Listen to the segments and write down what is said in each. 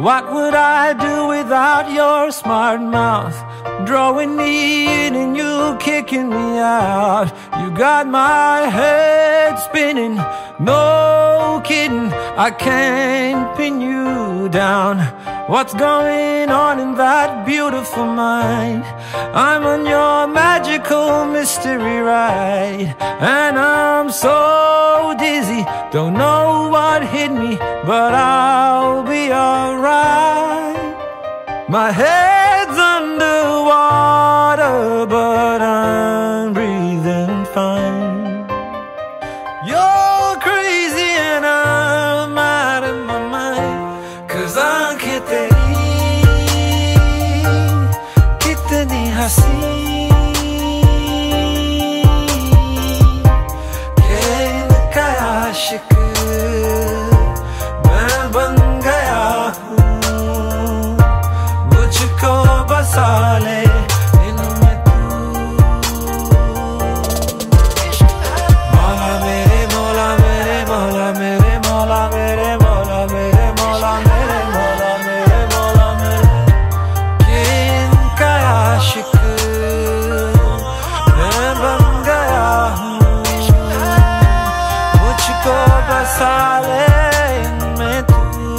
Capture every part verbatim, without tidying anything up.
What would I do without your smart mouth? Drawing me in and you kicking me out. You got my head spinning, no kidding, I can't pin you down. What's going on in that beautiful mind? I'm on your magical mystery ride, and I'm so dizzy, don't know what hit me, but I'll be alright. My head's underwater, but I'm breathing fine. You're crazy and I'm out of my mind, 'cause आँखें तेरी कितनी हंसी के इनका आशिक मैं बन गया हूँ। मुझको बसा ले इनमें तू। मौला मेरे मौला मेरे मौला मेरे मौला मेरे मौला मेरे मौला मेरे मौला मेरे मौला मेरे के इनका आशिक मैं बन गया हूँ। मुझको बसा ले इनमें तू।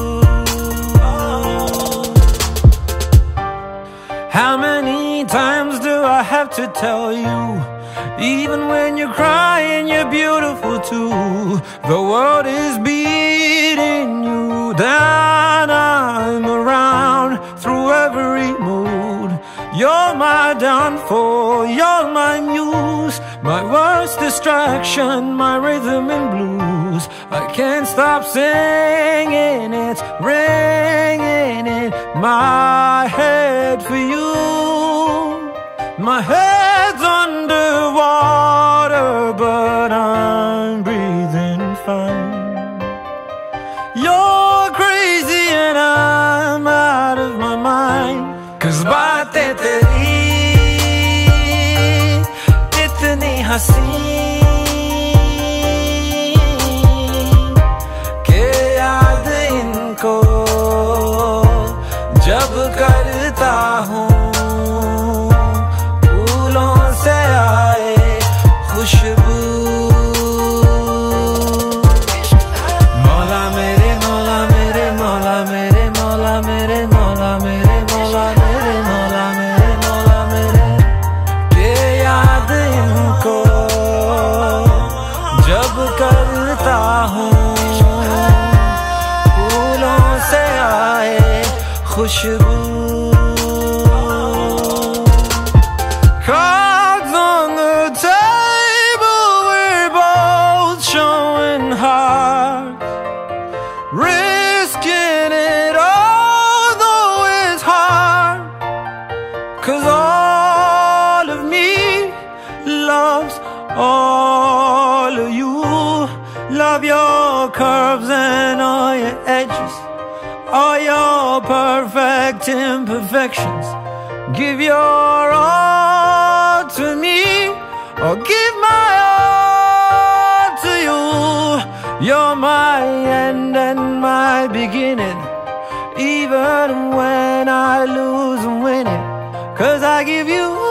How many times do I have to tell you? Even when you're crying, you're beautiful too. The world is beating you down. I'm around through every mood. You're my downfall, you're my muse, my worst distraction, my rhythm and blues. I can't stop singing, it's ringing in my head for you. My head's underwater, but I'm breathing fine. You're crazy and I'm out of my mind, 'cause बातें तेरी इतनी हंसी के याद इनको जब करता हूँ। फूलों से आए खुशबू। मौला मेरे मौला मेरे मौला मेरे मौला मेरे मौला मेरे मौला मेरे मौला मेरे मौला मेरे के याद इनको जब करता हूँ। फूलों से आए खुशबू। Cards on the table, we're both showing hearts, risking it all, though it's hard. 'Cause all of me loves all of you. Love your curves and all your edges, all your perfect imperfections. Give your all to me, or give my all to you. You're my end and my beginning, even when I lose and win it, 'cause I give you